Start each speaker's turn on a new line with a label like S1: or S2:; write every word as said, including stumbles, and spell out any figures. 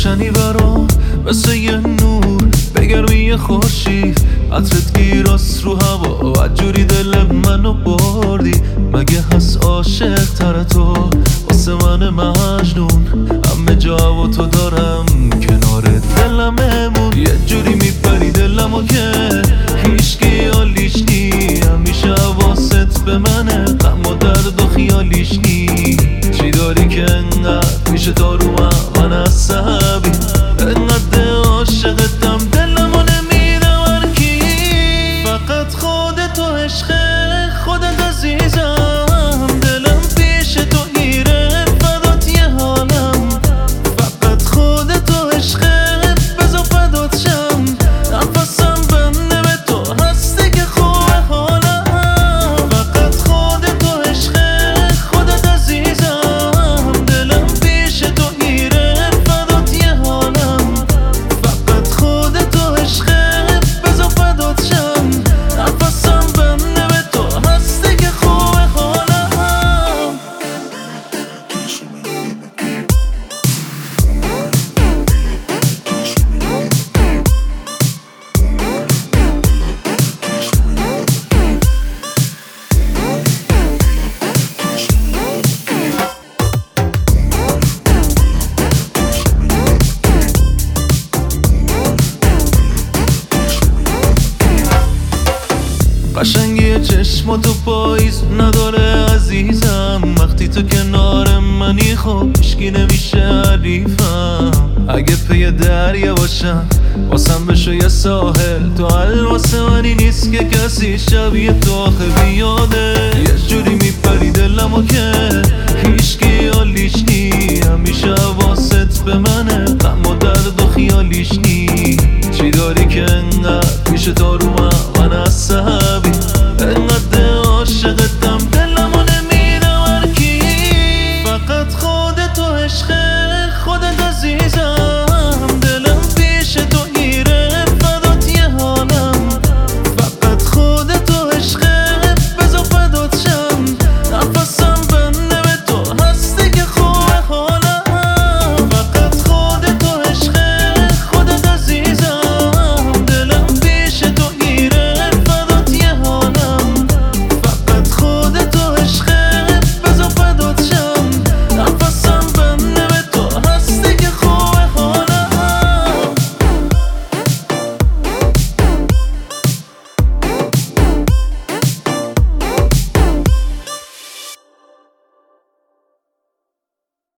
S1: روشنی برام مثل یه نور بگرمی خورشید، عطرت گیراست رو هوا، عجوری دل منو بردی. مگه هست عاشق تر تو واسه من مجنون؟ همه جا و تو دارم کنار دلم امون. یه جوری میپری دلمو که هیچکی حالیش نی، همیشه حواست به منه، غم و درد و خیالیش نی. چی داری که انقدر میشه تا رو من عصبی؟ انقدر عاشقتم دلمو نمیده ورکی. فقط خودت و عشق خودت عزیزم، دلم پیش تو گیره فدات یه حالم. فقط خودت و عشق بزا فدات شم، نفسم بنده به تو هستی که خوبه حالم. فقط خودت و عشق خودت عزیزم، دلم پیش تو گیره فدات یه حالم. فقط خودت و عشق بزا فدات شم، نفسم بنده به تو هستی که خوبه حالم. قشنگی چشماتو پاییز نداره عزیزم، وقتی تو کنار منی خب هیچکی نمیشه حریفم. اگه پی دریا باشم واسم بشو یه ساحل، تو حل واسه منی نیست که کسی شبیه تو آخه بیاده. یه جوری میپری دلمو که